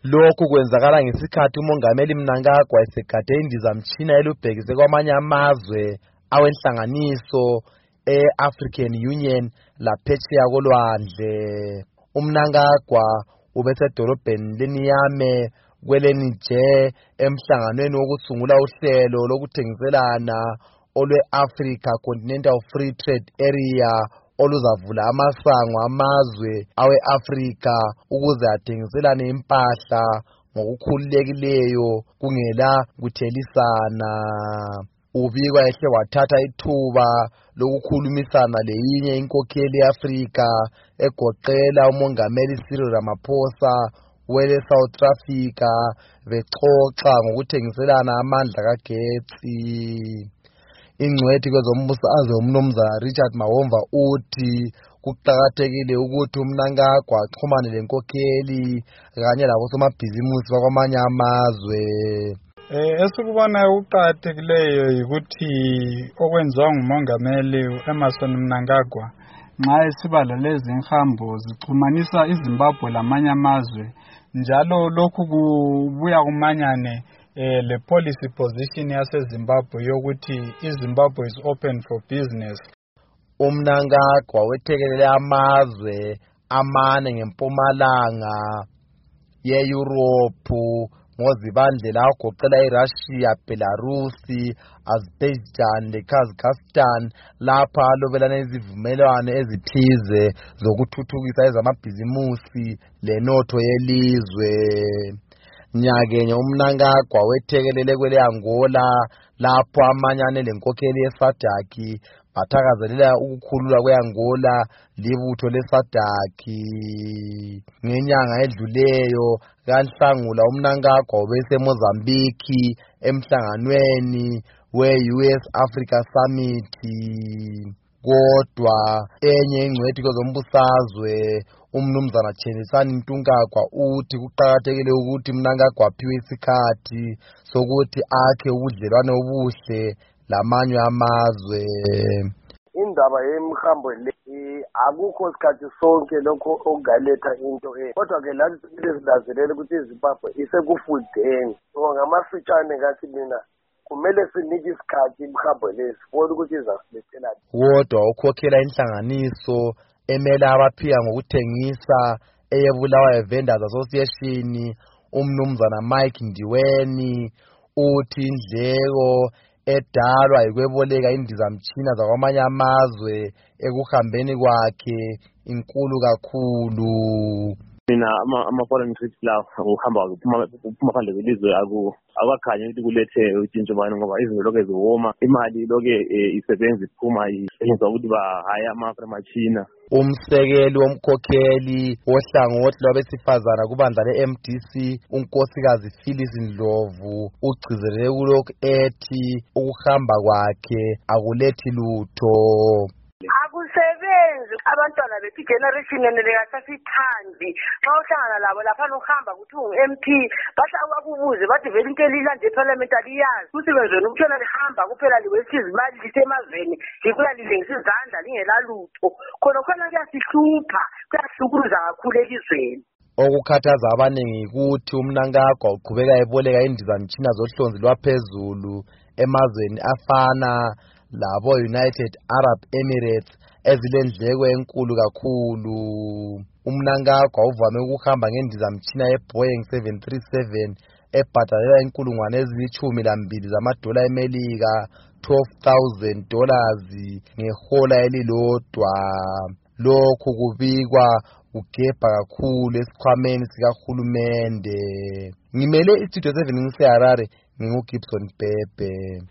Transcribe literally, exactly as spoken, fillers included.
Lokhu kwenzakala ngesikhathi umongameli Mnangagwa esegade indizamtshina elubhekise kwamanye amazwe awenhlanganiso e-African Union laphetsheya kolwandle. UMnangagwa ubesedolobheni leNiamey kweleNiger emhlanganweni wokusungula uhlelo lokuthengiselana olwe-Africa Continental Free Trade Area oluzavula amasango amazwe awe-Afrika ukuze athengiselane impahla ngokukhululekileyo kungela kuthelisana. Ubikwa ehle wathatha ithuba lokukhulumisana leyinye inkokheli ye-Afrika egoqela umongameli Cyril Ramaphosa wele South Africa bexoxa ngokuthengiselana amandla kagetsi. Ingcwethi kwezombusazwe uMnumzana Richard Mawomva uthi kuqakathekile ukuthi uMnangagwa axhumane lenkokheli kanye labosomabhizimusi bakwamanye amazwe. Eh esikubonayo ukuqakathekileyo ukuthi okwenziwa ngumongameli Emmerson Mnangagwa nxa esiba lalezi nhambo zixhumanisa iZimbabwe lamanye amazwe, njalo lokhu kubuya kumanyane eh le policy position yase Zimbabwe yokuthi iZimbabwe is open for business. UMnangagwa wethekelele amazwe amane ngempumalanga ye-Europe ngozibandlela agoqela iRussia, Belarus, Azerbaijan leKazakhstan lapha alobelana izivumelwano ezithize zokuthuthukisa ezamabhizimusi lenotho yelizwe. Nyakenye uMnangagwa wethekelele kwele Angola lapho amanyane lenkokheli yeSADC bathakazelela ukukhululwa kwe-Angola libutho le-SADC. Ngenyanga edluleyo kaNhlangula uMnangagwa ubeseMozambique emhlanganweni we-U S Africa Summit. Kodwa enye ingcwethi kwezombusazwe uMnumzana Chenisani Ntungagwa uthi kuqakathekile ukuthi Mnangagwa aphiwe isikhathi sokuthi akhe ubudlelwane obuhle lamanye amazwe. Indaba yemhambo le akukho isikhathi sonke lokho okugaletha into e kodwa ke lathi sizilazelela ukuthi iZimbabwe isekufudeni. So ngamafitshane kathi mina kumele sinike isikhathi imhambo lesi kodwa ukuthi izasilethela. Kodwa ukhokhela inhlanganiso emele abaphika ngokuthengisa eyebulawayo Vendors Association uMnumzana Mike Ndiweni uthi indleko edalwa yikweboleka indizamtshina zakwamanye amazwe ekuhambeni kwakhe inkulu kakhulu. Mina ama foreign trips la uhamba uphuma phandle kwelizwe akakhanyi ukuthi kulethe utshintsho bani ngoba izinto lokho eziwoma, imali lokho isebenza iphuma isebenza ukuthi bahaya ama-machina. Umsekeli womkhokheli wohlangothi lwabesifazana kubandla le-M D C unkosikazi Phyllis Ndlovu ugcizelele kulokhu ethi ukuhamba kwakhe akulethi lutho. Akusebenzi abantwana bethu generation enelekasasithandi xa uhlangana labo lapha uhamba ukuthi ungu-M P bahla bakubuze bathi vele into elila nje eParliament aliyazi umsebenzi wenu ukutshona lihamba kuphela liwethe izimali lisemazweni libuya lilengisa izandla lingelalutho khona khona kuyasihlupha kuyahlukuza kakhulu elizweni. Okukhathaza abaningi ukuthi uMnangagwa uqhubeka eboleka indizamtshina zohlonzi lwaphezulu emazweni afana labo United Arab Emirates ezilendleko enkulu kakhulu. UMnangagwa uvame ukuhamba ngendizamtshina ye-Boeing seven thirty-seven ebhadalela inkulungwane ezilitshumi lambili zamadola eMelika, twelve thousand dollars ngehola elilodwa. Lokhu kubikwa kugebha kakhulu esikhwameni sikahulumende. Ngimele iStudio seven ngiseHarare, nginguGibson Bhebhe.